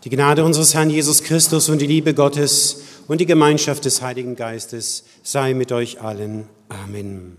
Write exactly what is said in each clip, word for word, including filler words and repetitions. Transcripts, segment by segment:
Die Gnade unseres Herrn Jesus Christus und die Liebe Gottes und die Gemeinschaft des Heiligen Geistes sei mit euch allen. Amen.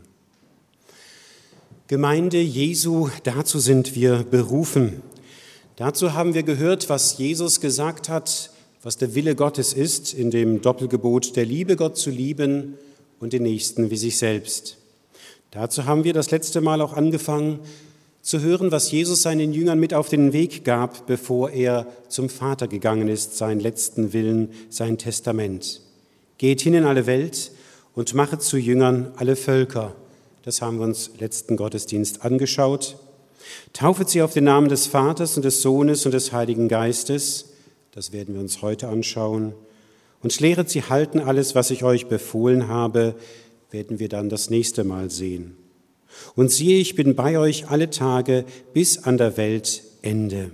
Gemeinde Jesu, dazu sind wir berufen. Dazu haben wir gehört, was Jesus gesagt hat, was der Wille Gottes ist, in dem Doppelgebot der Liebe, Gott zu lieben und den Nächsten wie sich selbst. Dazu haben wir das letzte Mal auch angefangen zu hören, was Jesus seinen Jüngern mit auf den Weg gab, bevor er zum Vater gegangen ist, seinen letzten Willen, sein Testament. Geht hin in alle Welt und machet zu Jüngern alle Völker. Das haben wir uns letzten Gottesdienst angeschaut. Taufet sie auf den Namen des Vaters und des Sohnes und des Heiligen Geistes. Das werden wir uns heute anschauen. Und lehret sie halten alles, was ich euch befohlen habe, werden wir dann das nächste Mal sehen. Und siehe, ich bin bei euch alle Tage bis an der Weltende.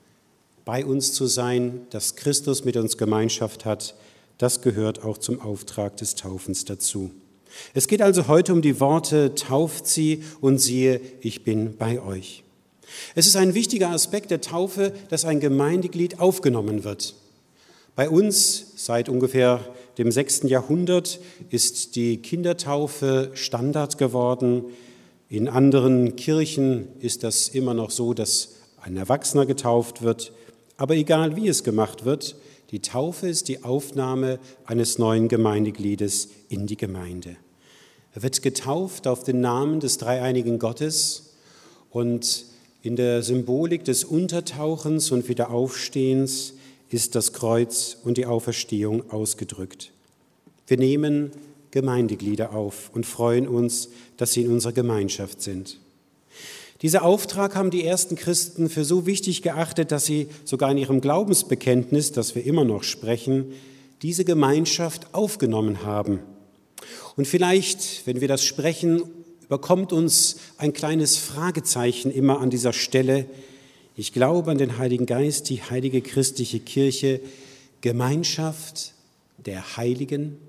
Bei uns zu sein, dass Christus mit uns Gemeinschaft hat, das gehört auch zum Auftrag des Taufens dazu. Es geht also heute um die Worte, tauft sie und siehe, ich bin bei euch. Es ist ein wichtiger Aspekt der Taufe, dass ein Gemeindeglied aufgenommen wird. Bei uns seit ungefähr dem sechsten Jahrhundert ist die Kindertaufe Standard geworden. In anderen Kirchen ist das immer noch so, dass ein Erwachsener getauft wird. Aber egal wie es gemacht wird, die Taufe ist die Aufnahme eines neuen Gemeindegliedes in die Gemeinde. Er wird getauft auf den Namen des dreieinigen Gottes und in der Symbolik des Untertauchens und Wiederaufstehens ist das Kreuz und die Auferstehung ausgedrückt. Wir nehmen Gemeindeglieder auf und freuen uns, dass sie in unserer Gemeinschaft sind. Dieser Auftrag haben die ersten Christen für so wichtig geachtet, dass sie sogar in ihrem Glaubensbekenntnis, das wir immer noch sprechen, diese Gemeinschaft aufgenommen haben. Und vielleicht, wenn wir das sprechen, überkommt uns ein kleines Fragezeichen immer an dieser Stelle. Ich glaube an den Heiligen Geist, die heilige christliche Kirche, Gemeinschaft der Heiligen.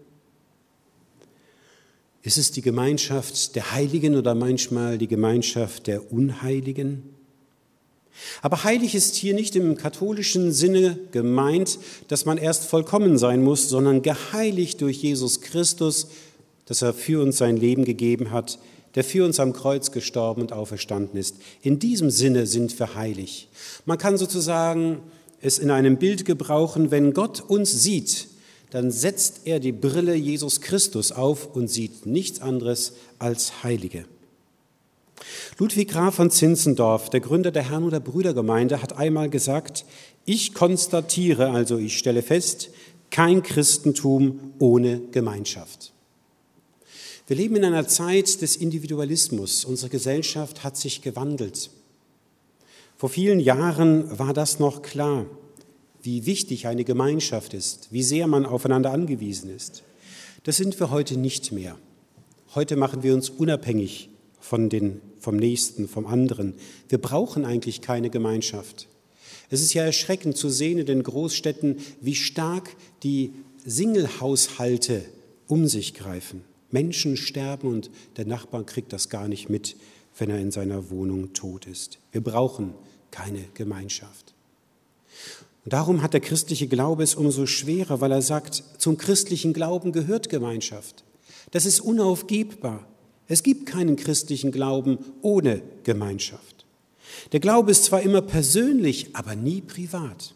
Ist es die Gemeinschaft der Heiligen oder manchmal die Gemeinschaft der Unheiligen? Aber heilig ist hier nicht im katholischen Sinne gemeint, dass man erst vollkommen sein muss, sondern geheiligt durch Jesus Christus, dass er für uns sein Leben gegeben hat, der für uns am Kreuz gestorben und auferstanden ist. In diesem Sinne sind wir heilig. Man kann sozusagen es in einem Bild gebrauchen, wenn Gott uns sieht, dann setzt er die Brille Jesus Christus auf und sieht nichts anderes als Heilige. Ludwig Graf von Zinzendorf, der Gründer der Herrnhuter Brüdergemeinde, hat einmal gesagt, ich konstatiere, also ich stelle fest, kein Christentum ohne Gemeinschaft. Wir leben in einer Zeit des Individualismus. Unsere Gesellschaft hat sich gewandelt. Vor vielen Jahren war das noch klar, wie wichtig eine Gemeinschaft ist, wie sehr man aufeinander angewiesen ist. Das sind wir heute nicht mehr. Heute machen wir uns unabhängig von den, vom Nächsten, vom anderen. Wir brauchen eigentlich keine Gemeinschaft. Es ist ja erschreckend zu sehen in den Großstädten, wie stark die Single-Haushalte um sich greifen. Menschen sterben und der Nachbar kriegt das gar nicht mit, wenn er in seiner Wohnung tot ist. Wir brauchen keine Gemeinschaft. Und darum hat der christliche Glaube es umso schwerer, weil er sagt, zum christlichen Glauben gehört Gemeinschaft. Das ist unaufgebbar. Es gibt keinen christlichen Glauben ohne Gemeinschaft. Der Glaube ist zwar immer persönlich, aber nie privat.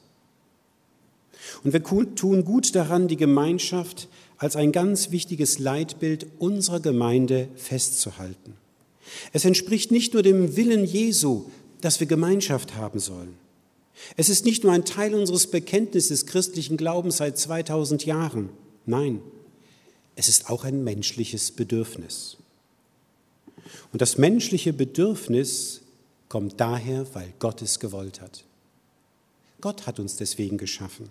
Und wir tun gut daran, die Gemeinschaft als ein ganz wichtiges Leitbild unserer Gemeinde festzuhalten. Es entspricht nicht nur dem Willen Jesu, dass wir Gemeinschaft haben sollen. Es ist nicht nur ein Teil unseres Bekenntnisses des christlichen Glaubens seit zweitausend Jahren. Nein, es ist auch ein menschliches Bedürfnis. Und das menschliche Bedürfnis kommt daher, weil Gott es gewollt hat. Gott hat uns deswegen geschaffen.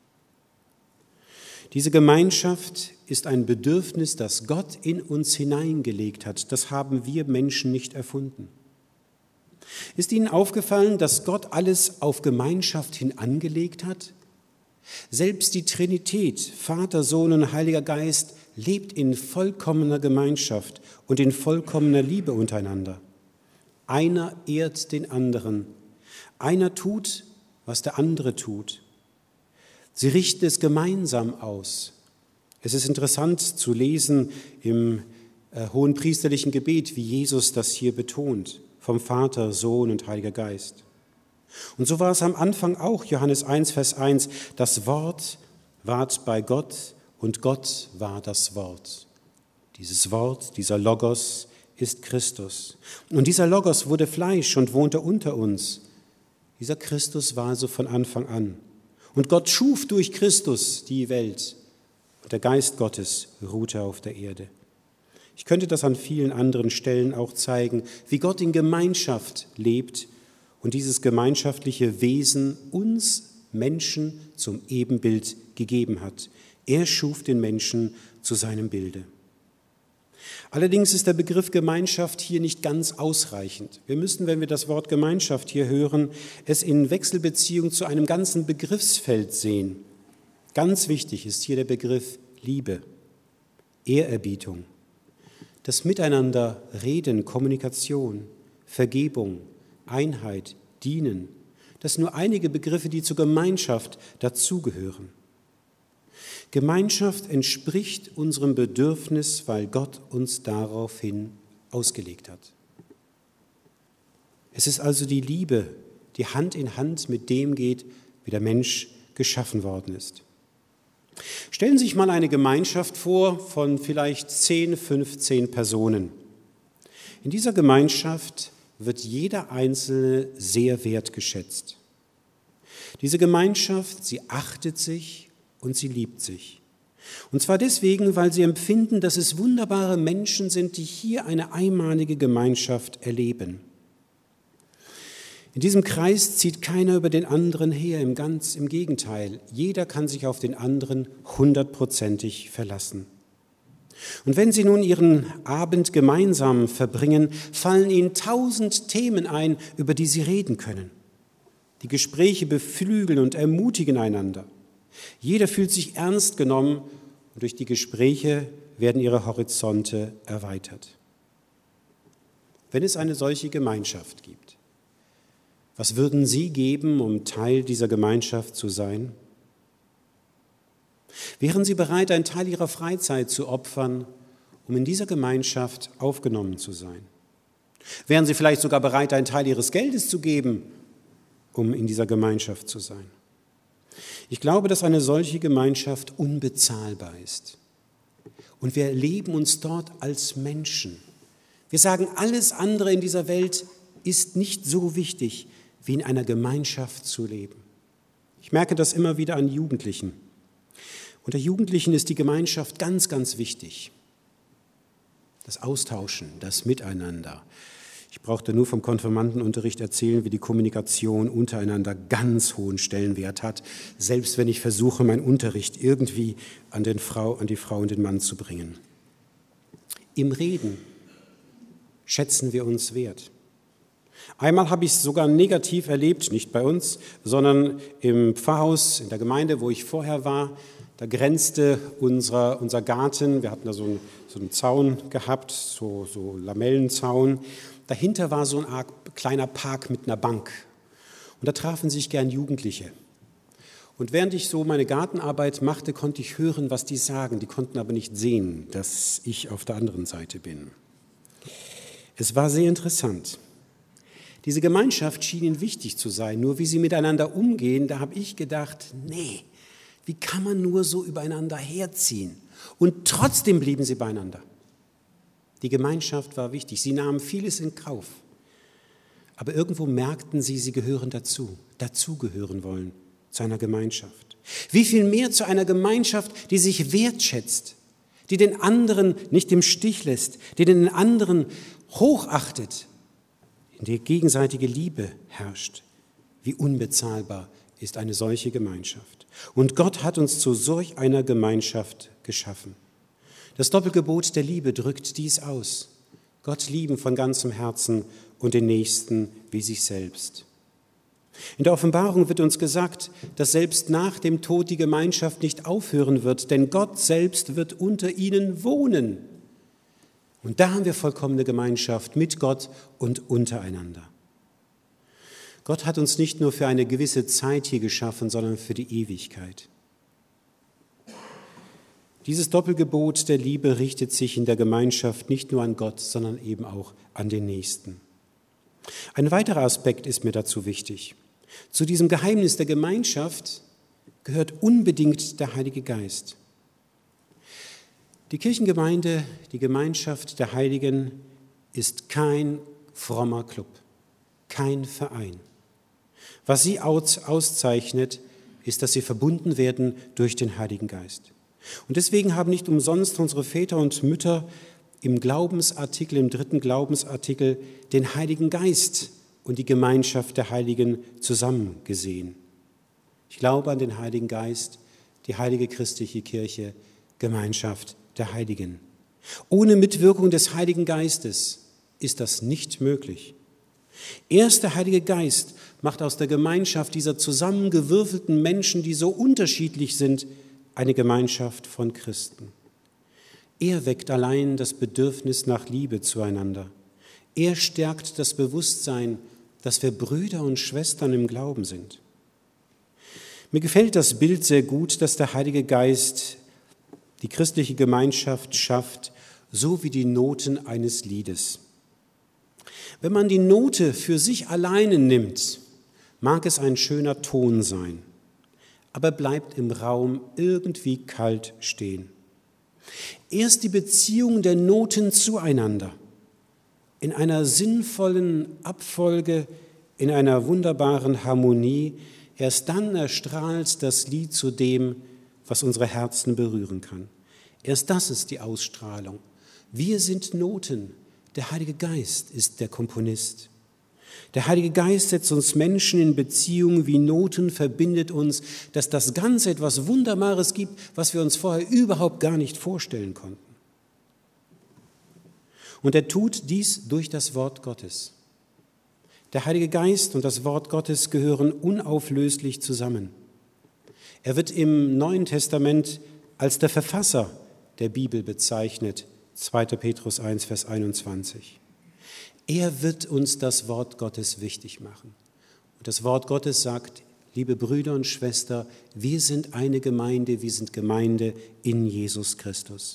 Diese Gemeinschaft ist ein Bedürfnis, das Gott in uns hineingelegt hat. Das haben wir Menschen nicht erfunden. Ist Ihnen aufgefallen, dass Gott alles auf Gemeinschaft hin angelegt hat? Selbst die Trinität, Vater, Sohn und Heiliger Geist, lebt in vollkommener Gemeinschaft und in vollkommener Liebe untereinander. Einer ehrt den anderen. Einer tut, was der andere tut. Sie richten es gemeinsam aus. Es ist interessant zu lesen im äh, hohenpriesterlichen Gebet, wie Jesus das hier betont, vom Vater, Sohn und Heiliger Geist. Und so war es am Anfang auch, Johannes eins, Vers eins, das Wort ward bei Gott und Gott war das Wort. Dieses Wort, dieser Logos ist Christus. Und dieser Logos wurde Fleisch und wohnte unter uns. Dieser Christus war also von Anfang an. Und Gott schuf durch Christus die Welt. Und der Geist Gottes ruhte auf der Erde. Ich könnte das an vielen anderen Stellen auch zeigen, wie Gott in Gemeinschaft lebt und dieses gemeinschaftliche Wesen uns Menschen zum Ebenbild gegeben hat. Er schuf den Menschen zu seinem Bilde. Allerdings ist der Begriff Gemeinschaft hier nicht ganz ausreichend. Wir müssen, wenn wir das Wort Gemeinschaft hier hören, es in Wechselbeziehung zu einem ganzen Begriffsfeld sehen. Ganz wichtig ist hier der Begriff Liebe, Ehrerbietung, das Miteinander reden, Kommunikation, Vergebung, Einheit, Dienen. Das sind nur einige Begriffe, die zur Gemeinschaft dazugehören. Gemeinschaft entspricht unserem Bedürfnis, weil Gott uns daraufhin ausgelegt hat. Es ist also die Liebe, die Hand in Hand mit dem geht, wie der Mensch geschaffen worden ist. Stellen Sie sich mal eine Gemeinschaft vor von vielleicht zehn, fünfzehn Personen. In dieser Gemeinschaft wird jeder Einzelne sehr wertgeschätzt. Diese Gemeinschaft, sie achtet sich und sie liebt sich. Und zwar deswegen, weil sie empfinden, dass es wunderbare Menschen sind, die hier eine einmalige Gemeinschaft erleben. In diesem Kreis zieht keiner über den anderen her, im ganz im Gegenteil. Jeder kann sich auf den anderen hundertprozentig verlassen. Und wenn Sie nun Ihren Abend gemeinsam verbringen, fallen Ihnen tausend Themen ein, über die Sie reden können. Die Gespräche beflügeln und ermutigen einander. Jeder fühlt sich ernst genommen und durch die Gespräche werden ihre Horizonte erweitert. Wenn es eine solche Gemeinschaft gibt, was würden Sie geben, um Teil dieser Gemeinschaft zu sein? Wären Sie bereit, einen Teil Ihrer Freizeit zu opfern, um in dieser Gemeinschaft aufgenommen zu sein? Wären Sie vielleicht sogar bereit, einen Teil Ihres Geldes zu geben, um in dieser Gemeinschaft zu sein? Ich glaube, dass eine solche Gemeinschaft unbezahlbar ist. Und wir erleben uns dort als Menschen. Wir sagen, alles andere in dieser Welt ist nicht so wichtig, wie in einer Gemeinschaft zu leben. Ich merke das immer wieder an Jugendlichen. Unter Jugendlichen ist die Gemeinschaft ganz, ganz wichtig. Das Austauschen, das Miteinander. Ich brauchte nur vom Konfirmandenunterricht erzählen, wie die Kommunikation untereinander ganz hohen Stellenwert hat, selbst wenn ich versuche, meinen Unterricht irgendwie an, den Frau, an die Frau und den Mann zu bringen. Im Reden schätzen wir uns wert. Einmal habe ich es sogar negativ erlebt, nicht bei uns, sondern im Pfarrhaus, in der Gemeinde, wo ich vorher war. Da grenzte unser, unser Garten, wir hatten da so einen, so einen Zaun gehabt, so, so Lamellenzaun. Dahinter war so ein Arg, kleiner Park mit einer Bank. Und da trafen sich gern Jugendliche. Und während ich so meine Gartenarbeit machte, konnte ich hören, was die sagen. Die konnten aber nicht sehen, dass ich auf der anderen Seite bin. Es war sehr interessant. Diese Gemeinschaft schien ihnen wichtig zu sein. Nur wie sie miteinander umgehen, da habe ich gedacht, nee, wie kann man nur so übereinander herziehen? Und trotzdem blieben sie beieinander. Die Gemeinschaft war wichtig. Sie nahmen vieles in Kauf. Aber irgendwo merkten sie, sie gehören dazu, dazugehören wollen zu einer Gemeinschaft. Wie viel mehr zu einer Gemeinschaft, die sich wertschätzt, die den anderen nicht im Stich lässt, die den anderen hochachtet, in der gegenseitige Liebe herrscht. Wie unbezahlbar ist eine solche Gemeinschaft. Und Gott hat uns zu solch einer Gemeinschaft geschaffen. Das Doppelgebot der Liebe drückt dies aus. Gott lieben von ganzem Herzen und den Nächsten wie sich selbst. In der Offenbarung wird uns gesagt, dass selbst nach dem Tod die Gemeinschaft nicht aufhören wird, denn Gott selbst wird unter ihnen wohnen. Und da haben wir vollkommene Gemeinschaft mit Gott und untereinander. Gott hat uns nicht nur für eine gewisse Zeit hier geschaffen, sondern für die Ewigkeit. Dieses Doppelgebot der Liebe richtet sich in der Gemeinschaft nicht nur an Gott, sondern eben auch an den Nächsten. Ein weiterer Aspekt ist mir dazu wichtig. Zu diesem Geheimnis der Gemeinschaft gehört unbedingt der Heilige Geist. Die Kirchengemeinde, die Gemeinschaft der Heiligen, ist kein frommer Club, kein Verein. Was sie auszeichnet, ist, dass sie verbunden werden durch den Heiligen Geist. Und deswegen haben nicht umsonst unsere Väter und Mütter im Glaubensartikel, im dritten Glaubensartikel, den Heiligen Geist und die Gemeinschaft der Heiligen zusammen gesehen. Ich glaube an den Heiligen Geist, die heilige christliche Kirche, Gemeinschaft der Heiligen. Ohne Mitwirkung des Heiligen Geistes ist das nicht möglich. Erst der Heilige Geist macht aus der Gemeinschaft dieser zusammengewürfelten Menschen, die so unterschiedlich sind, eine Gemeinschaft von Christen. Er weckt allein das Bedürfnis nach Liebe zueinander. Er stärkt das Bewusstsein, dass wir Brüder und Schwestern im Glauben sind. Mir gefällt das Bild sehr gut, dass der Heilige Geist die christliche Gemeinschaft schafft, so wie die Noten eines Liedes. Wenn man die Note für sich alleine nimmt, mag es ein schöner Ton sein, aber bleibt im Raum irgendwie kalt stehen. Erst die Beziehung der Noten zueinander, in einer sinnvollen Abfolge, in einer wunderbaren Harmonie, erst dann erstrahlt das Lied zu dem, was unsere Herzen berühren kann. Erst das ist die Ausstrahlung. Wir sind Noten, der Heilige Geist ist der Komponist. Der Heilige Geist setzt uns Menschen in Beziehung, wie Noten verbindet uns, dass das Ganze etwas Wunderbares gibt, was wir uns vorher überhaupt gar nicht vorstellen konnten. Und er tut dies durch das Wort Gottes. Der Heilige Geist und das Wort Gottes gehören unauflöslich zusammen. Er wird im Neuen Testament als der Verfasser der Bibel bezeichnet, zweiter Petrus eins, Vers einundzwanzig. Er wird uns das Wort Gottes wichtig machen. Und das Wort Gottes sagt, liebe Brüder und Schwestern, wir sind eine Gemeinde, wir sind Gemeinde in Jesus Christus.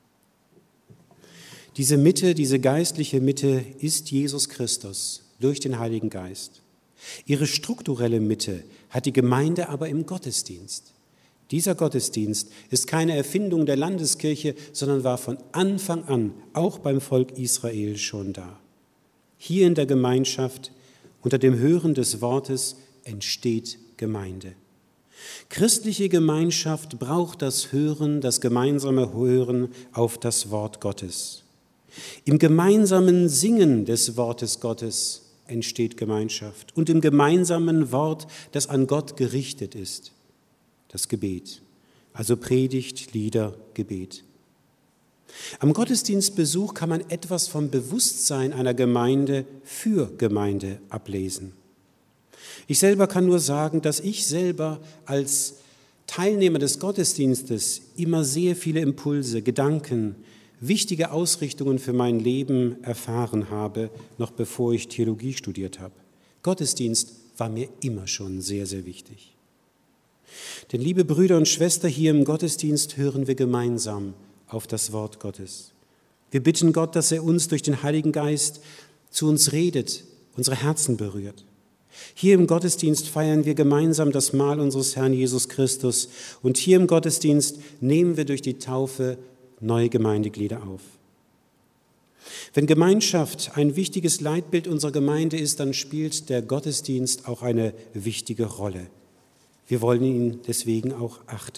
Diese Mitte, diese geistliche Mitte ist Jesus Christus durch den Heiligen Geist. Ihre strukturelle Mitte hat die Gemeinde aber im Gottesdienst. Dieser Gottesdienst ist keine Erfindung der Landeskirche, sondern war von Anfang an auch beim Volk Israel schon da. Hier in der Gemeinschaft, unter dem Hören des Wortes, entsteht Gemeinde. Christliche Gemeinschaft braucht das Hören, das gemeinsame Hören auf das Wort Gottes. Im gemeinsamen Singen des Wortes Gottes entsteht Gemeinschaft und im gemeinsamen Wort, das an Gott gerichtet ist, das Gebet, also Predigt, Lieder, Gebet. Am Gottesdienstbesuch kann man etwas vom Bewusstsein einer Gemeinde für Gemeinde ablesen. Ich selber kann nur sagen, dass ich selber als Teilnehmer des Gottesdienstes immer sehr viele Impulse, Gedanken, wichtige Ausrichtungen für mein Leben erfahren habe, noch bevor ich Theologie studiert habe. Gottesdienst war mir immer schon sehr, sehr wichtig. Denn liebe Brüder und Schwestern, hier im Gottesdienst hören wir gemeinsam auf das Wort Gottes. Wir bitten Gott, dass er uns durch den Heiligen Geist zu uns redet, unsere Herzen berührt. Hier im Gottesdienst feiern wir gemeinsam das Mahl unseres Herrn Jesus Christus und hier im Gottesdienst nehmen wir durch die Taufe neue Gemeindeglieder auf. Wenn Gemeinschaft ein wichtiges Leitbild unserer Gemeinde ist, dann spielt der Gottesdienst auch eine wichtige Rolle. Wir wollen ihn deswegen auch achten.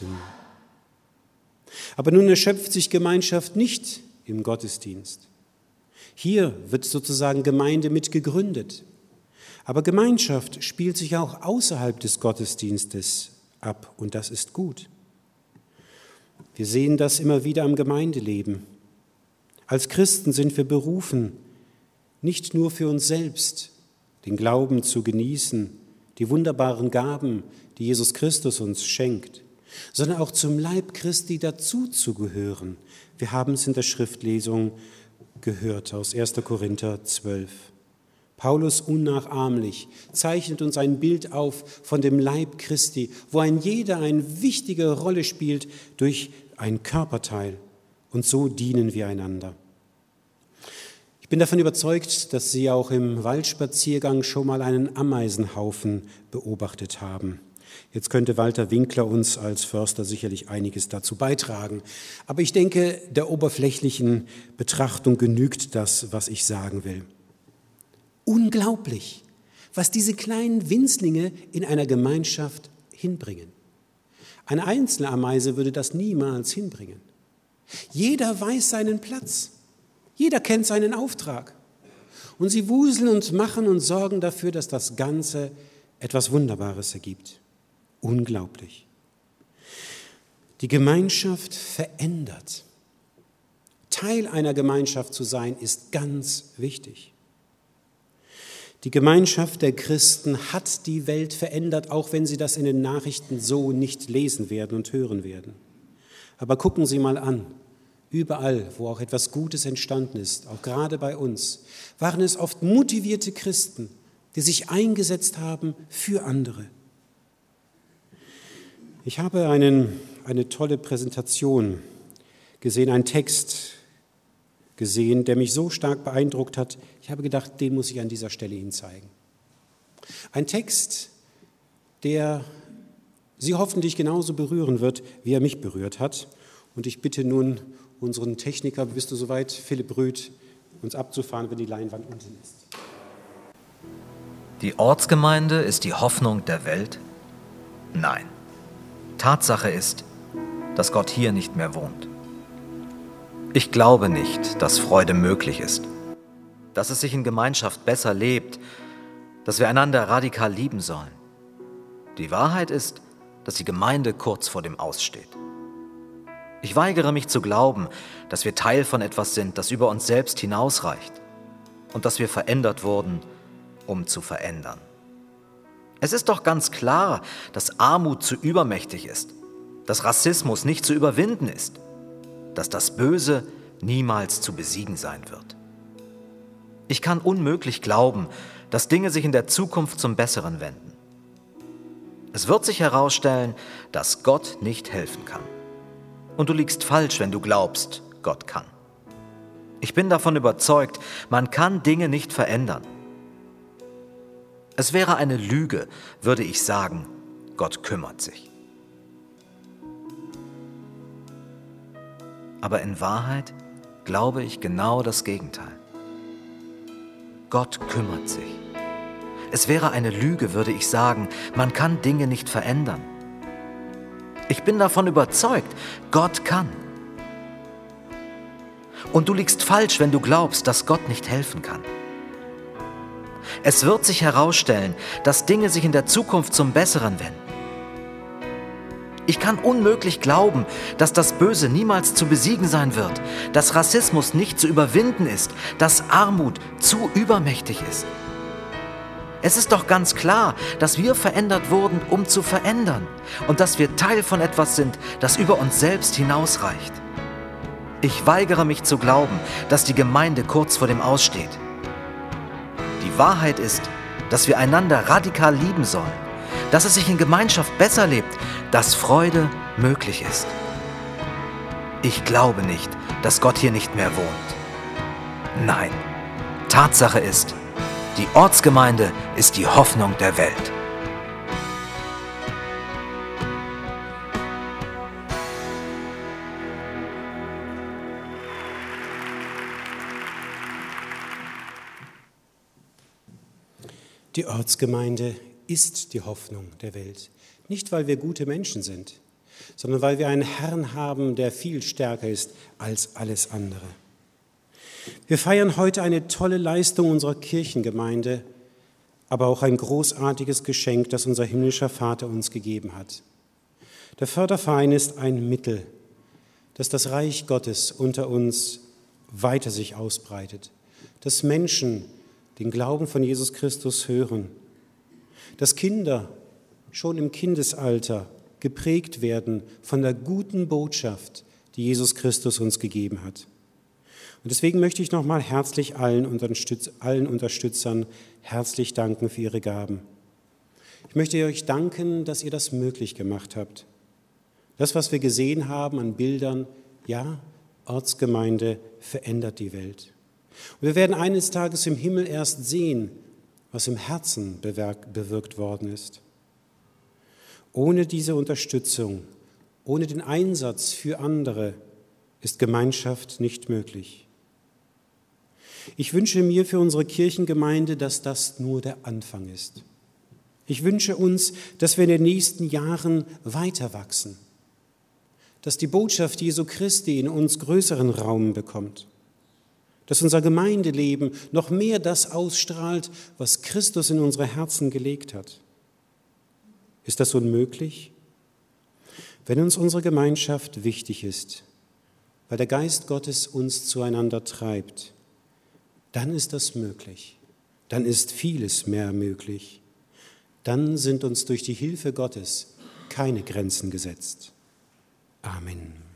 Aber nun erschöpft sich Gemeinschaft nicht im Gottesdienst. Hier wird sozusagen Gemeinde mit gegründet. Aber Gemeinschaft spielt sich auch außerhalb des Gottesdienstes ab und das ist gut. Wir sehen das immer wieder am Gemeindeleben. Als Christen sind wir berufen, nicht nur für uns selbst den Glauben zu genießen, die wunderbaren Gaben, die Jesus Christus uns schenkt, sondern auch zum Leib Christi dazuzugehören. Wir haben es in der Schriftlesung gehört aus erster Korinther zwölf. Paulus unnachahmlich zeichnet uns ein Bild auf von dem Leib Christi, wo ein jeder eine wichtige Rolle spielt durch ein Körperteil und so dienen wir einander. Ich bin davon überzeugt, dass Sie auch im Waldspaziergang schon mal einen Ameisenhaufen beobachtet haben. Jetzt könnte Walter Winkler uns als Förster sicherlich einiges dazu beitragen. Aber ich denke, der oberflächlichen Betrachtung genügt das, was ich sagen will. Unglaublich, was diese kleinen Winzlinge in einer Gemeinschaft hinbringen. Eine einzelne Ameise würde das niemals hinbringen. Jeder weiß seinen Platz. Jeder kennt seinen Auftrag. Und sie wuseln und machen und sorgen dafür, dass das Ganze etwas Wunderbares ergibt. Unglaublich. Die Gemeinschaft verändert. Teil einer Gemeinschaft zu sein, ist ganz wichtig. Die Gemeinschaft der Christen hat die Welt verändert, auch wenn Sie das in den Nachrichten so nicht lesen werden und hören werden. Aber gucken Sie mal an. Überall, wo auch etwas Gutes entstanden ist, auch gerade bei uns, waren es oft motivierte Christen, die sich eingesetzt haben für andere. Ich habe einen, eine tolle Präsentation gesehen, einen Text gesehen, der mich so stark beeindruckt hat. Ich habe gedacht, den muss ich an dieser Stelle Ihnen zeigen. Ein Text, der Sie hoffentlich genauso berühren wird, wie er mich berührt hat. Und ich bitte nun unseren Techniker, bist du soweit, Philipp Rüth, uns abzufahren, wenn die Leinwand unten ist. Die Ortsgemeinde ist die Hoffnung der Welt? Nein. Tatsache ist, dass Gott hier nicht mehr wohnt. Ich glaube nicht, dass Freude möglich ist, dass es sich in Gemeinschaft besser lebt, dass wir einander radikal lieben sollen. Die Wahrheit ist, dass die Gemeinde kurz vor dem Aus steht. Ich weigere mich zu glauben, dass wir Teil von etwas sind, das über uns selbst hinausreicht und dass wir verändert wurden, um zu verändern. Es ist doch ganz klar, dass Armut zu übermächtig ist, dass Rassismus nicht zu überwinden ist, dass das Böse niemals zu besiegen sein wird. Ich kann unmöglich glauben, dass Dinge sich in der Zukunft zum Besseren wenden. Es wird sich herausstellen, dass Gott nicht helfen kann. Und du liegst falsch, wenn du glaubst, Gott kann. Ich bin davon überzeugt, man kann Dinge nicht verändern. Es wäre eine Lüge, würde ich sagen, Gott kümmert sich. Aber in Wahrheit glaube ich genau das Gegenteil. Gott kümmert sich. Es wäre eine Lüge, würde ich sagen, man kann Dinge nicht verändern. Ich bin davon überzeugt, Gott kann. Und du liegst falsch, wenn du glaubst, dass Gott nicht helfen kann. Es wird sich herausstellen, dass Dinge sich in der Zukunft zum Besseren wenden. Ich kann unmöglich glauben, dass das Böse niemals zu besiegen sein wird, dass Rassismus nicht zu überwinden ist, dass Armut zu übermächtig ist. Es ist doch ganz klar, dass wir verändert wurden, um zu verändern und dass wir Teil von etwas sind, das über uns selbst hinausreicht. Ich weigere mich zu glauben, dass die Gemeinde kurz vor dem Aus steht. Die Wahrheit ist, dass wir einander radikal lieben sollen, dass es sich in Gemeinschaft besser lebt, dass Freude möglich ist. Ich glaube nicht, dass Gott hier nicht mehr wohnt. Nein, Tatsache ist, die Ortsgemeinde ist die Hoffnung der Welt. Die Ortsgemeinde ist die Hoffnung der Welt. Nicht, weil wir gute Menschen sind, sondern weil wir einen Herrn haben, der viel stärker ist als alles andere. Wir feiern heute eine tolle Leistung unserer Kirchengemeinde, aber auch ein großartiges Geschenk, das unser himmlischer Vater uns gegeben hat. Der Förderverein ist ein Mittel, dass das Reich Gottes unter uns weiter sich ausbreitet, dass Menschen den Glauben von Jesus Christus hören, dass Kinder schon im Kindesalter geprägt werden von der guten Botschaft, die Jesus Christus uns gegeben hat. Und deswegen möchte ich nochmal herzlich allen, Unterstütz- allen Unterstützern herzlich danken für ihre Gaben. Ich möchte euch danken, dass ihr das möglich gemacht habt. Das, was wir gesehen haben an Bildern, ja, Ortsgemeinde verändert die Welt. Und wir werden eines Tages im Himmel erst sehen, was im Herzen bewirkt worden ist. Ohne diese Unterstützung, ohne den Einsatz für andere ist Gemeinschaft nicht möglich. Ich wünsche mir für unsere Kirchengemeinde, dass das nur der Anfang ist. Ich wünsche uns, dass wir in den nächsten Jahren weiter wachsen, dass die Botschaft Jesu Christi in uns größeren Raum bekommt, dass unser Gemeindeleben noch mehr das ausstrahlt, was Christus in unsere Herzen gelegt hat. Ist das unmöglich? Wenn uns unsere Gemeinschaft wichtig ist, weil der Geist Gottes uns zueinander treibt, dann ist das möglich. Dann ist vieles mehr möglich. Dann sind uns durch die Hilfe Gottes keine Grenzen gesetzt. Amen.